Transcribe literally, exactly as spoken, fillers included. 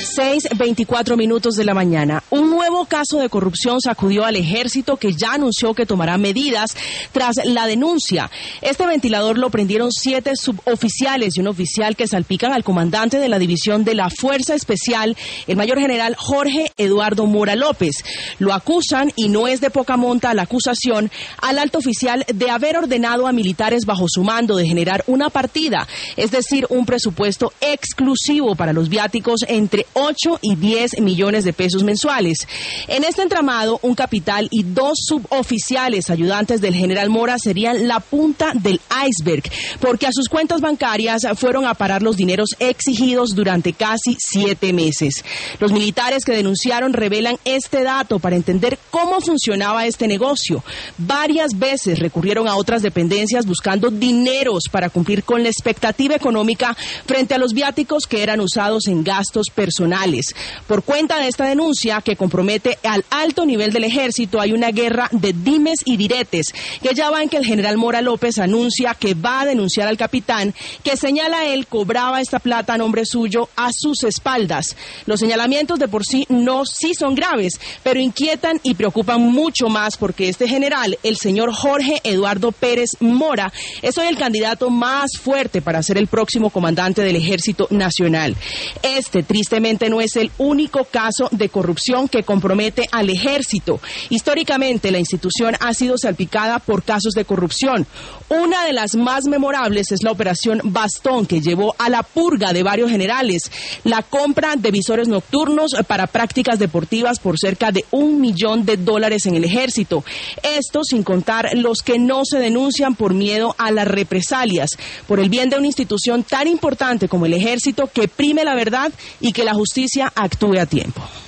seis veinticuatro minutos de la mañana. Un nuevo caso de corrupción sacudió al ejército, que ya anunció que tomará medidas tras la denuncia. Este ventilador lo prendieron siete suboficiales y un oficial que salpican al comandante de la división de la Fuerza Especial, el mayor general Jorge Eduardo Mora López. Lo acusan, y no es de poca monta la acusación, al alto oficial de haber ordenado a militares bajo su mando de generar una partida, es decir, un presupuesto exclusivo para los viáticos entre ocho y diez millones de pesos mensuales. En este entramado, un capitán y dos suboficiales ayudantes del general Mora serían la punta del iceberg, porque a sus cuentas bancarias fueron a parar los dineros exigidos durante casi siete meses. Los militares que denunciaron revelan este dato para entender cómo funcionaba este negocio. Varias veces recurrieron a otras dependencias buscando dineros para cumplir con la expectativa económica frente a los viáticos que eran usados en gastos personales. Por cuenta de esta denuncia, que compromete al alto nivel del ejército, hay una guerra de dimes y diretes, que ya va en que el general Mora López anuncia que va a denunciar al capitán, que señala él cobraba esta plata a nombre suyo a sus espaldas. Los señalamientos de por sí no sí son graves, pero inquietan y preocupan mucho más, porque este general, el señor Jorge Eduardo Pérez Mora, es hoy el candidato más fuerte para ser el próximo comandante del Ejército Nacional. Este, tristemente, no es el único caso de corrupción que compromete al ejército. Históricamente, la institución ha sido salpicada por casos de corrupción. Una de las más memorables es la Operación Bastón, que llevó a la purga de varios generales, la compra de visores nocturnos para prácticas deportivas por cerca de un millón de dólares en el ejército. Esto sin contar los que no se denuncian por miedo a las represalias, por el bien de una institución tan importante como el ejército, que prime la verdad y que la justicia actúe a tiempo.